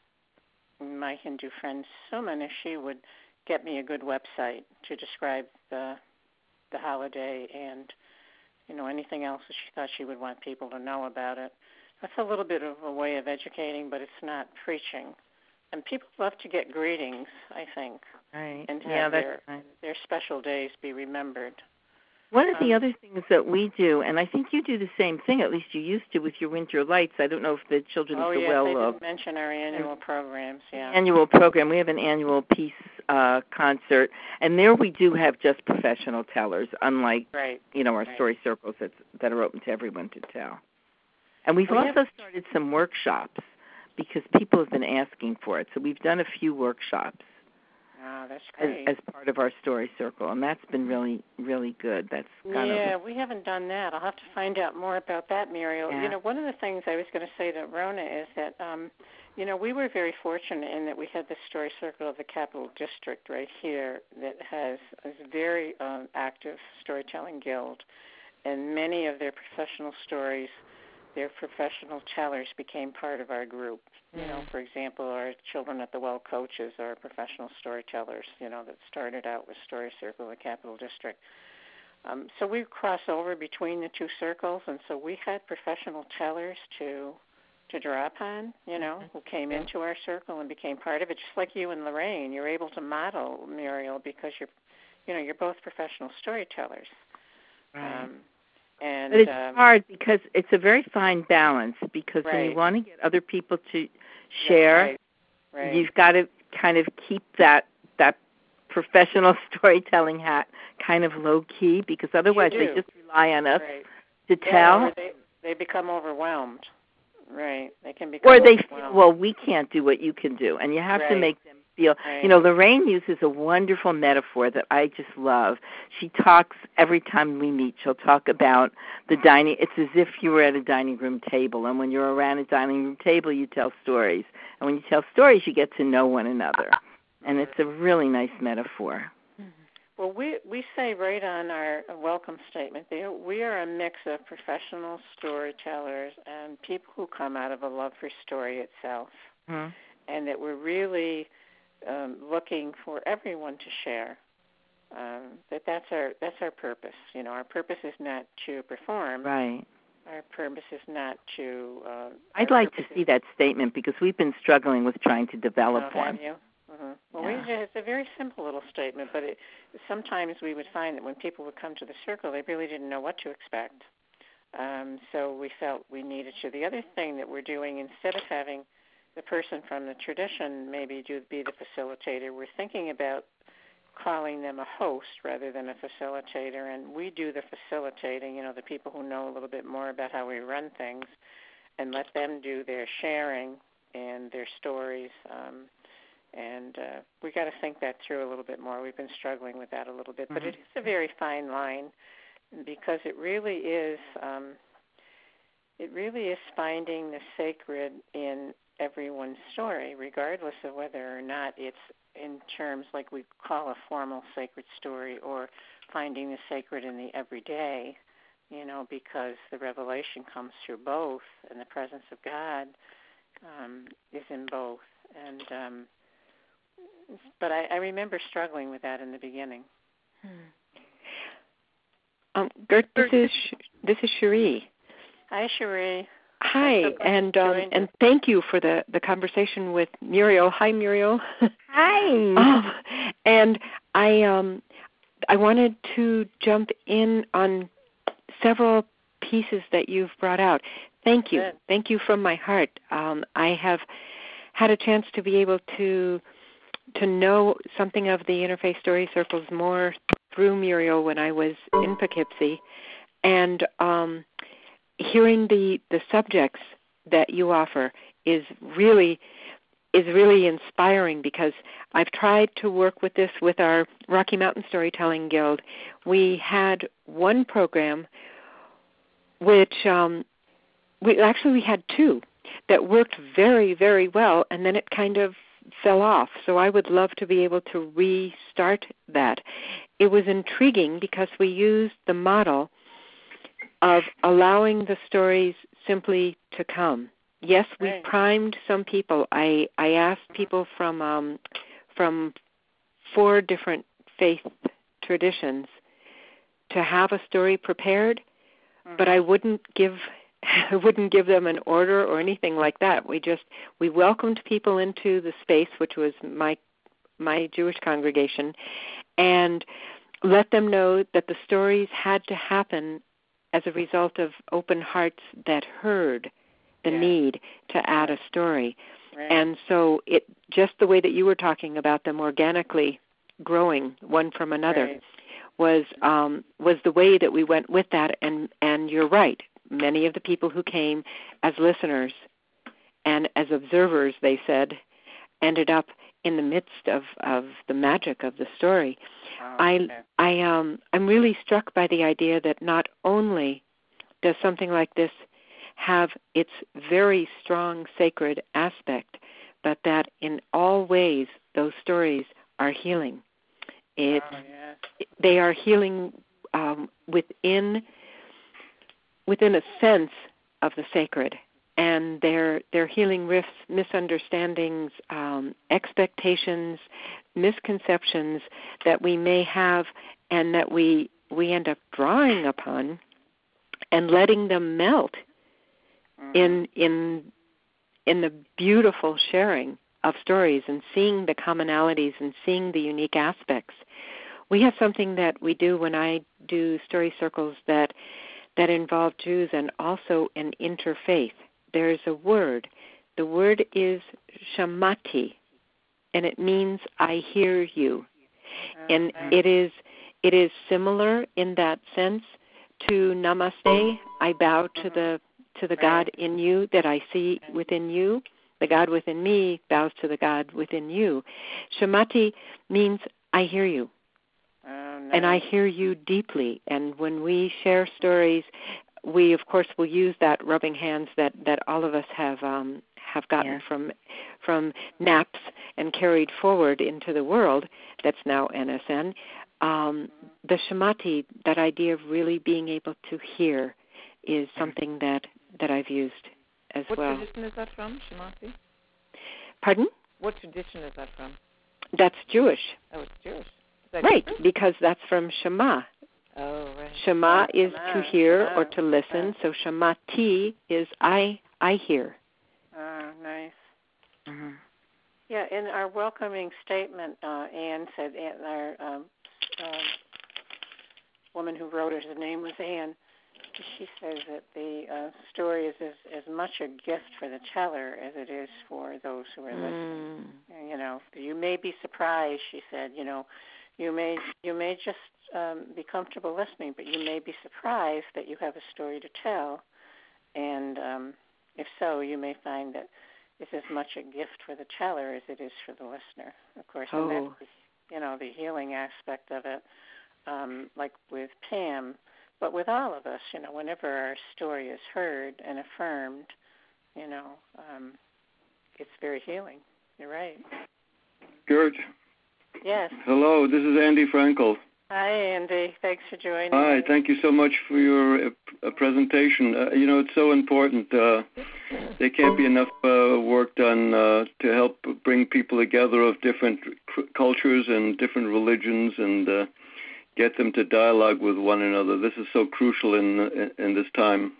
my Hindu friend Suman if she would get me a good website to describe the the holiday and you know anything else that she thought she would want people to know about it. That's a little bit of a way of educating, but it's not preaching. And people love to get greetings, I think, right. and have yeah, that's their nice. their special days be remembered. One of the um, other things that we do, and I think you do the same thing, at least you used to with your winter lights. I don't know if the Children oh, of the yes, Well... I uh, didn't mention our annual programs, yeah. Annual program. We have an annual peace uh, concert, and there we do have just professional tellers, unlike, right. you know, our right. story circles that's, that are open to everyone to tell. And we've we also have... started some workshops because people have been asking for it. So we've done a few workshops. Oh, that's great. As, as part of our story circle, and that's been really, really good. That's kind yeah, of, we haven't done that. I'll have to find out more about that, Muriel. Yeah. You know, one of the things I was going to say to Rona is that, um, you know, we were very fortunate in that we had the story circle of the Capital District right here that has a very um, active storytelling guild, and many of their professional stories, their professional tellers became part of our group. You know, for example, our Children at the Well coaches are professional storytellers, you know, that started out with Story Circle, the Capital District. Um, so we cross over between the two circles, and so we had professional tellers to to draw upon, you know, mm-hmm. who came yeah. into our circle and became part of it, just like you and Lorraine. You're able to model, Muriel, because you're, you know, you're both professional storytellers. Right. Um, And, but it's um, hard because it's a very fine balance because right. when you want to get other people to share, right. Right. you've got to kind of keep that that professional storytelling hat kind of low key because otherwise they just rely on us right. to yeah, tell. Or they, they become overwhelmed. Right. They can become Or they overwhelmed. feel, well, we can't do what you can do. And you have right. to make them feel, right. you know, Lorraine uses a wonderful metaphor that I just love. She talks, every time we meet, she'll talk about the dining, it's as if you were at a dining room table. And when you're around a dining room table, you tell stories. And when you tell stories, you get to know one another. And it's a really nice metaphor. Well, we we say right on our welcome statement there, we are a mix of professional storytellers and people who come out of a love for story itself, mm-hmm. and that we're really um, looking for everyone to share. Um, that that's our that's our purpose. You know, our purpose is not to perform. Right. Our purpose is not to. Uh, I'd like to see that statement because we've been struggling with trying to develop oh, one. Have you? Mm-hmm. Well, yeah. we, it's a very simple little statement, but it, sometimes we would find that when people would come to the circle, they really didn't know what to expect. Um, so we felt we needed to. The other thing that we're doing, instead of having the person from the tradition maybe do be the facilitator, we're thinking about calling them a host rather than a facilitator, and we do the facilitating, you know, the people who know a little bit more about how we run things, and let them do their sharing and their stories. Um, and uh, we got to think that through a little bit more. We've been struggling with that a little bit, mm-hmm. but it is a very fine line, because it really is um, it really is finding the sacred in everyone's story, regardless of whether or not it's in terms like we call a formal sacred story, or finding the sacred in the everyday, you know, because the revelation comes through both, and the presence of God um, is in both. And um, but I, I remember struggling with that in the beginning. Hmm. Um, Gert, this is this is Cherie. Hi, Cherie. Hi, so and um, and thank you for the, the conversation with Muriel. Hi, Muriel. Hi. um, and I um I wanted to jump in on several pieces that you've brought out. Thank you. Good. Thank you from my heart. Um, I have had a chance to be able to to know something of the Interfaith Story Circles more through Muriel when I was in Poughkeepsie, and um, hearing the, the subjects that you offer is really is really inspiring, because I've tried to work with this with our Rocky Mountain Storytelling Guild. We had one program which um, we actually we had two that worked very, very well, and then it kind of fell off. So I would love to be able to restart that. It was intriguing because we used the model of allowing the stories simply to come. Yes, we right. primed some people. I, I asked people from um, from four different faith traditions to have a story prepared, mm-hmm. but I wouldn't give I wouldn't give them an order or anything like that. We just we welcomed people into the space, which was my my Jewish congregation, and let them know that the stories had to happen as a result of open hearts that heard the yeah. need to add a story. Right. And so it just the way that you were talking about them organically growing one from another right. was um, was the way that we went with that. And, and you're right. Many of the people who came as listeners and as observers, they said, ended up in the midst of, of the magic of the story. Oh, I okay. I um I'm really struck by the idea that not only does something like this have its very strong sacred aspect, but that in all ways those stories are healing. It's, oh, yeah. They are healing um, within within a sense of the sacred, and they're they're healing rifts, misunderstandings, um, expectations, misconceptions that we may have, and that we we end up drawing upon and letting them melt mm-hmm. in in in the beautiful sharing of stories, and seeing the commonalities and seeing the unique aspects. We have something that we do when I do story circles that that involve Jews and also an interfaith. There's a word. The word is shamati, and it means I hear you. Okay. And it is it is similar in that sense to namaste. I bow to the to the God in you that I see within you. The God within me bows to the God within you. Shamati means I hear you. Oh, nice. And I hear you deeply. And when we share stories, we, of course, will use that rubbing hands that, that all of us have um, have gotten yeah. from from naps and carried forward into the world that's now N S N. Um, the shamati, that idea of really being able to hear, is something that, that I've used as what well. What tradition is that from, shamati? Pardon? What tradition is that from? That's Jewish. Oh, it's Jewish. Right, different? Because that's from Shema. Oh, right. Shema oh, is Shema. to hear Shema. or to listen, so Shamati is I I hear. Oh, nice. Mm-hmm. Yeah, in our welcoming statement, uh, Anne said, our um, uh, woman who wrote it, her name was Anne, she says that the uh, story is as, as much a gift for the teller as it is for those who are listening. Mm. You know, you may be surprised, she said, you know, you may you may just um, be comfortable listening, but you may be surprised that you have a story to tell. And um, if so, you may find that it's as much a gift for the teller as it is for the listener. Of course, oh. and that's, you know, the healing aspect of it, um, like with Pam. But with all of us, you know, whenever our story is heard and affirmed, you know, um, it's very healing. You're right. Gert. Yes. Hello, this is Andy Frankel. Hi, Andy. Thanks for joining Hi, me. thank you so much for your uh, presentation. Uh, you know, it's so important. Uh, there can't be enough uh, work done uh, to help bring people together of different c- cultures and different religions and uh, get them to dialogue with one another. This is so crucial in in, in this time.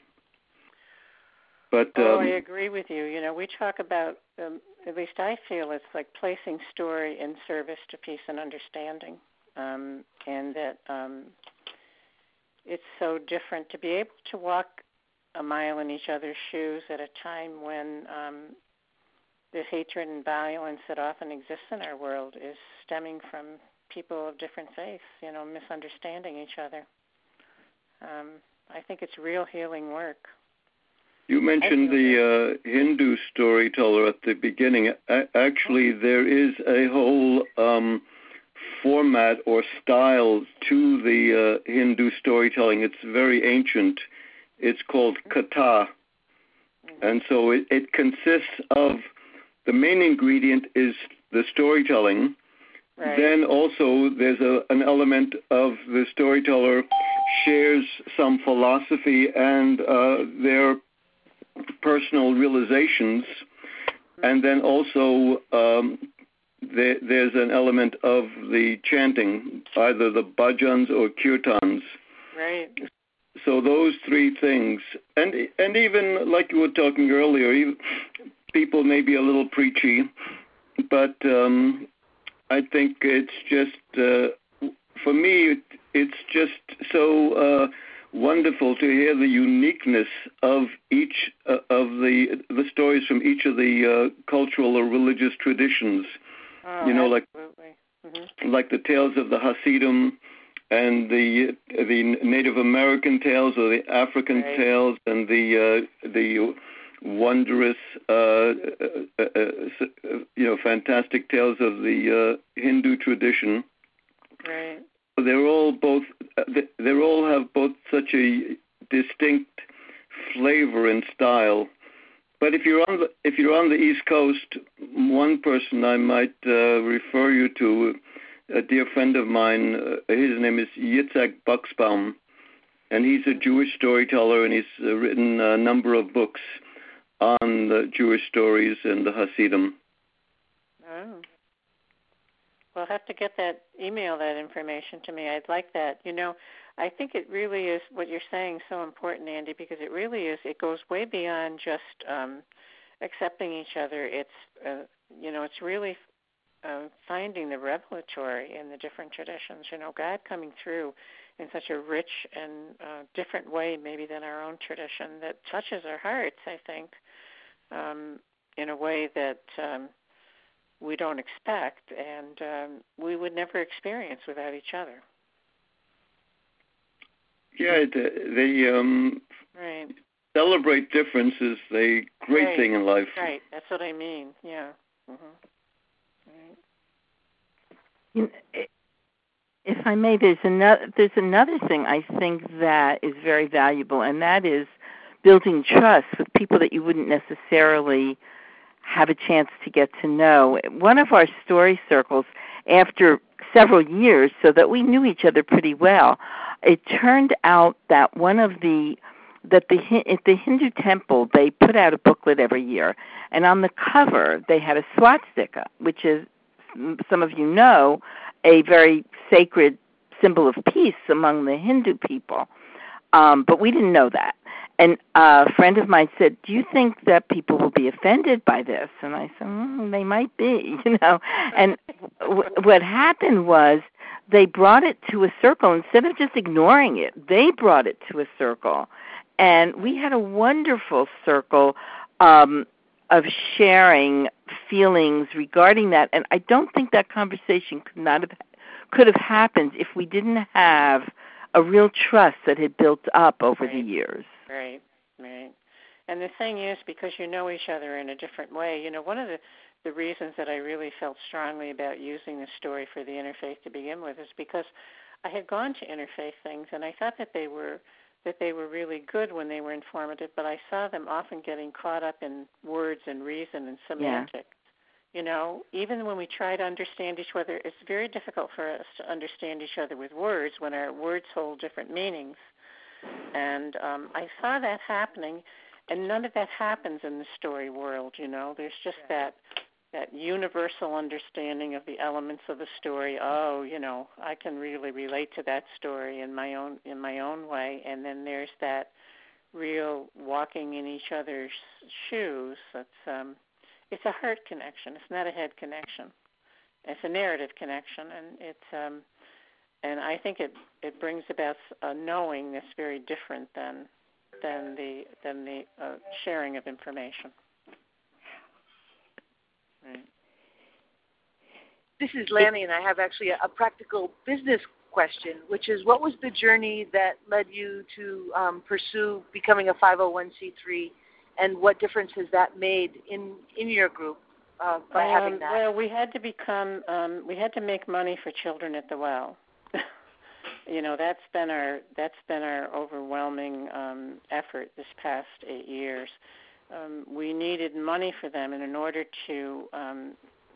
But um, oh, I agree with you. You know, we talk about, um, at least I feel it's like placing story in service to peace and understanding, um, and that um, it's so different to be able to walk a mile in each other's shoes at a time when um, the hatred and violence that often exists in our world is stemming from people of different faiths, you know, misunderstanding each other. Um, I think it's real healing work. You mentioned the uh, Hindu storyteller at the beginning. A- actually, there is a whole um, format or style to the uh, Hindu storytelling. It's very ancient. It's called katha. And so it, it consists of, the main ingredient is the storytelling. Right. Then also there's a, an element of the storyteller shares some philosophy and uh, their personal realizations, and then also um, there, there's an element of the chanting, either the bhajans or kirtans. Right. So those three things, and and even like you were talking earlier, even, people may be a little preachy, but um, I think it's just, uh, for me, it, it's just so uh, wonderful to hear the uniqueness of each uh, of the the stories from each of the uh, cultural or religious traditions. Oh, you know, absolutely. like mm-hmm. like the tales of the Hasidim and the the Native American tales or the African right. tales and the uh, the wondrous, uh, uh, uh, you know, fantastic tales of the uh, Hindu tradition. Right. They're all both. They all have both such a distinct flavor and style. But if you're on the if you're on the East Coast, one person I might uh, refer you to, a dear friend of mine. Uh, his name is Yitzhak Buxbaum, and he's a Jewish storyteller, and he's uh, written a number of books on the Jewish stories and the Hasidim. Oh. Well, I'll have to get that, email that information to me. I'd like that. You know, I think it really is, what you're saying, so important, Andy, because it really is, it goes way beyond just um, accepting each other. It's, uh, you know, it's really uh, finding the revelatory in the different traditions. You know, God coming through in such a rich and uh, different way maybe than our own tradition that touches our hearts, I think, um, in a way that um, we don't expect and um, we would never experience without each other. Yeah, they, they um, right. celebrate difference is a great right. thing in life. Right, that's what I mean, yeah. Mm-hmm. Right. You know, if I may, there's another, there's another thing I think that is very valuable, and that is building trust with people that you wouldn't necessarily have a chance to get to know. One of our story circles, after several years, so that we knew each other pretty well, it turned out that one of the that the at the Hindu temple they put out a booklet every year, and on the cover they had a swastika, which is, some of you know, a very sacred symbol of peace among the Hindu people. Um, but we didn't know that. And a friend of mine said, do you think that people will be offended by this? And I said, mm, they might be, you know. And w- what happened was they brought it to a circle. Instead of just ignoring it, they brought it to a circle. and we had a wonderful circle um, of sharing feelings regarding that. And I don't think that conversation could not have could have happened if we didn't have a real trust that had built up over right. the years. Right, right. And the thing is, because you know each other in a different way, you know, one of the, the reasons that I really felt strongly about using the story for the interfaith to begin with is because I had gone to interfaith things, and I thought that they were that they were really good when they were informative, but I saw them often getting caught up in words and reason and semantics. Yeah. You know, even when we try to understand each other, it's very difficult for us to understand each other with words when our words hold different meanings. And um, I saw that happening, and none of that happens in the story world, you know. There's just that that universal understanding of the elements of the story. Oh, you know, I can really relate to that story in my own in my own way. And then there's that real walking in each other's shoes. That's um, it's a heart connection. It's not a head connection. It's a narrative connection, and it's um, and I think it, it brings about a knowing that's very different than than the than the uh, sharing of information. Right. This is Lanny, and I have actually a, a practical business question, which is, what was the journey that led you to um, pursue becoming a five oh one c three, and what difference has that made in, in your group uh, by um, having that? Well, we had to become, um, we had to make money for Children at the Well. You know, that's been our that's been our overwhelming um, effort this past eight years. Um, we needed money for them, and in order to um,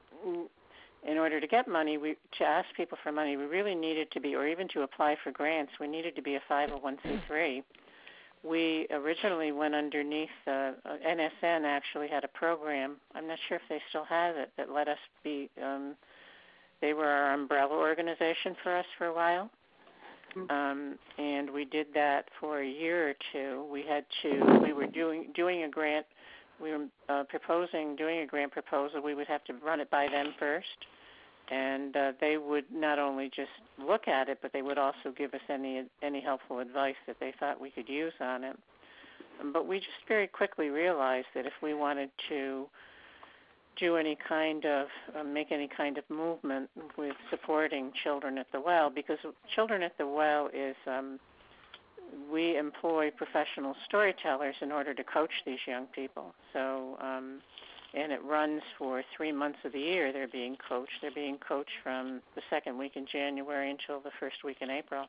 in order to get money, we to ask people for money, we really needed to be, or even to apply for grants, we needed to be a five oh one c three. We originally went underneath uh, N S N. Actually had a program. I'm not sure if they still have it, that let us be. Um, they were our umbrella organization for us for a while. Um, and we did that for a year or two. We had to, we were doing doing a grant, we were uh, proposing, doing a grant proposal. We would have to run it by them first, and uh, they would not only just look at it, but they would also give us any any helpful advice that they thought we could use on it. Um, but we just very quickly realized that if we wanted to do any kind of, uh, make any kind of movement with supporting Children at the Well, because Children at the Well is, um, we employ professional storytellers in order to coach these young people. So, um, and it runs for three months of the year. They're being coached. They're being coached from the second week in January until the first week in April.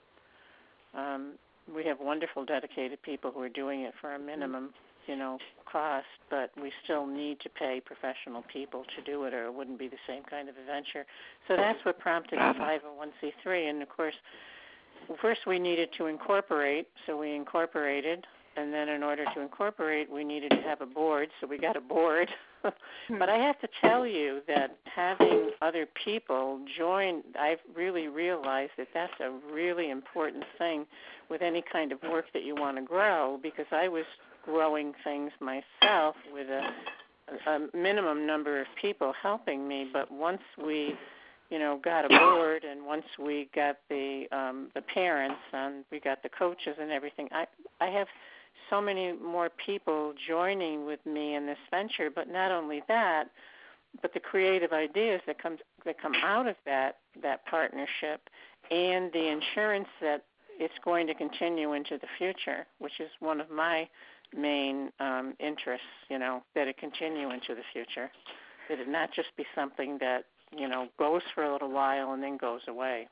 Um, we have wonderful, dedicated people who are doing it for a minimum, you know, cost, but we still need to pay professional people to do it, or it wouldn't be the same kind of adventure. So that's what prompted the five oh one c three. And, of course, first we needed to incorporate, so we incorporated. And then in order to incorporate, we needed to have a board, so we got a board. But I have to tell you that having other people join, I've really realized that that's a really important thing with any kind of work that you want to grow, because I was growing things myself with a, a minimum number of people helping me. But once we, you know, got a board, and once we got the um, the parents and we got the coaches and everything, I I have so many more people joining with me in this venture. But not only that, but the creative ideas that comes that come out of that that partnership, and the insurance that it's going to continue into the future, which is one of my main um, interests, you know, that it continue into the future, that it not just be something that, you know, goes for a little while and then goes away.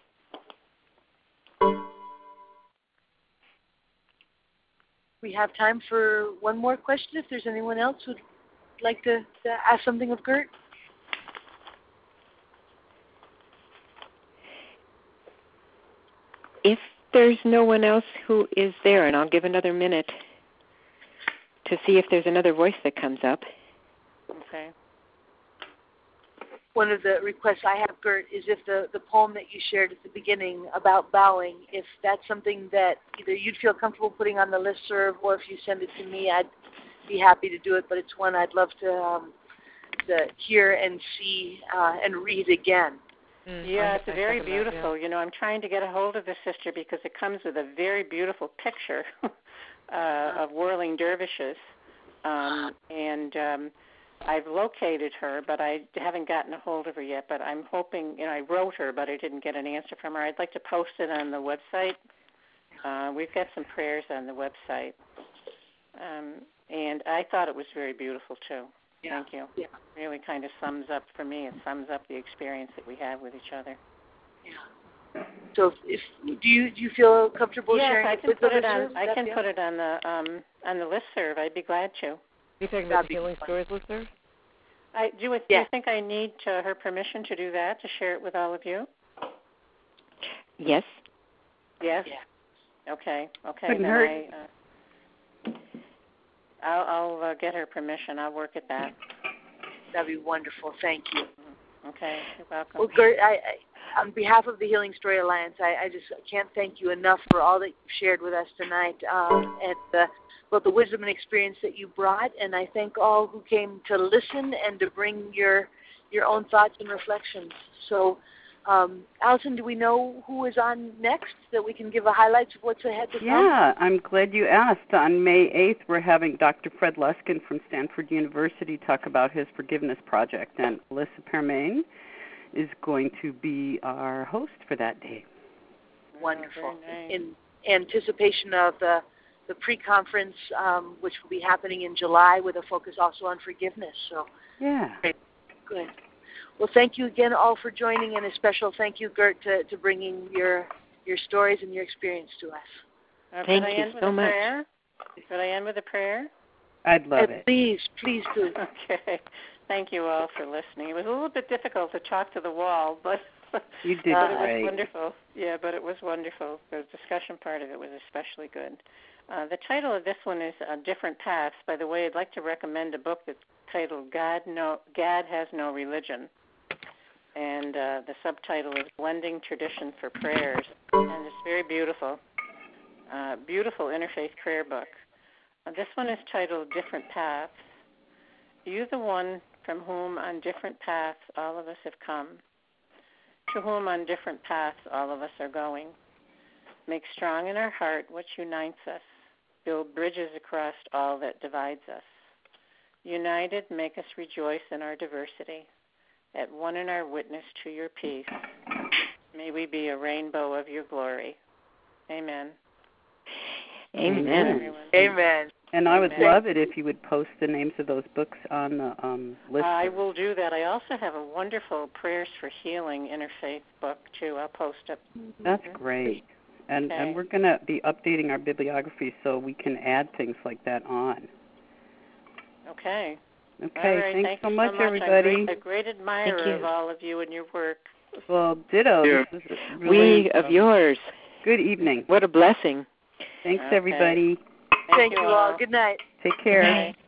We have time for one more question if there's anyone else who'd like to, to ask something of Gert. If there's no one else who is there, and I'll give another minute to see if there's another voice that comes up. Okay. One of the requests I have, Gert, is if the, the poem that you shared at the beginning about bowing, if that's something that either you'd feel comfortable putting on the listserv, or if you send it to me, I'd be happy to do it. But it's one I'd love to, um, to hear and see uh, and read again. Mm, yeah, it's I very that, beautiful. Yeah. You know, I'm trying to get a hold of the sister because it comes with a very beautiful picture uh, of whirling dervishes. Um, and um, I've located her, but I haven't gotten a hold of her yet. But I'm hoping, you know, I wrote her, but I didn't get an answer from her. I'd like to post it on the website. Uh, we've got some prayers on the website. Um, and I thought it was very beautiful, too. Yeah. Thank you. Yeah. Really kind of sums up, for me, it sums up the experience that we have with each other. Yeah. So, if do you do you feel comfortable yes, sharing I it can with put the it on. listeners? I can yeah? put it on the um, on the listserv. I'd be glad to. You talking That'd about the be Healing fun. Stories listserv? I do. You, yeah. do you think I need uh, her permission to do that, to share it with all of you? Yes. Yes. Yeah. Okay. Okay. Couldn't then hurt. I. Uh, I'll, I'll uh, get her permission. I'll work at that. That'd be wonderful. Thank you. Okay. You're welcome. Well, Gert, I, I, on behalf of the Healing Story Alliance, I, I just can't thank you enough for all that you've shared with us tonight, um, and uh, both the wisdom and experience that you brought. And I thank all who came to listen and to bring your your own thoughts and reflections. So, um, Allison, do we know who is on next, that we can give a highlights of what's ahead to come? Yeah, I'm glad you asked. On May eighth, we're having Doctor Fred Luskin from Stanford University talk about his forgiveness project, and Alyssa Permain is going to be our host for that day. Wonderful. Nice. In anticipation of the, the pre-conference, um, which will be happening in July with a focus also on forgiveness. So, Yeah. great. Good. Well, thank you again all for joining, and a special thank you, Gert, to, to bringing your your stories and your experience to us. Uh, Thank could I you end with so a much. Prayer? Could I end with a prayer? I'd love and it. Please, please do. Okay. Thank you all for listening. It was a little bit difficult to talk to the wall, but, You did but it great. was wonderful. Yeah, but it was wonderful. The discussion part of it was especially good. Uh, the title of this one is uh, Different Paths. By the way, I'd like to recommend a book that's titled God, no, God Has No Religion. And uh, the subtitle is Blending Tradition for Prayers. And it's very beautiful. Uh, beautiful interfaith prayer book. Uh, this one is titled Different Paths. You the one from whom on different paths all of us have come, to whom on different paths all of us are going. Make strong in our heart what unites us. Build bridges across all that divides us. United, make us rejoice in our diversity. At one in our witness to your peace. May we be a rainbow of your glory. Amen. Amen. Amen. Amen. And I would Amen. love it if you would post the names of those books on the um, list. I will do that. I also have a wonderful Prayers for Healing interfaith book, too. I'll post it. That's great. And Okay. and we're going to be updating our bibliography so we can add things like that on. Okay. Okay, All right. thanks Thank so you much, so much. everybody. I'm great, a great admirer Thank you. of all of you and your work. Well, ditto. Yeah. This is a really, We of um, yours. Good evening. What a blessing. Thanks, Okay. everybody. Thank, Thank you all. Good night. Take care. Bye.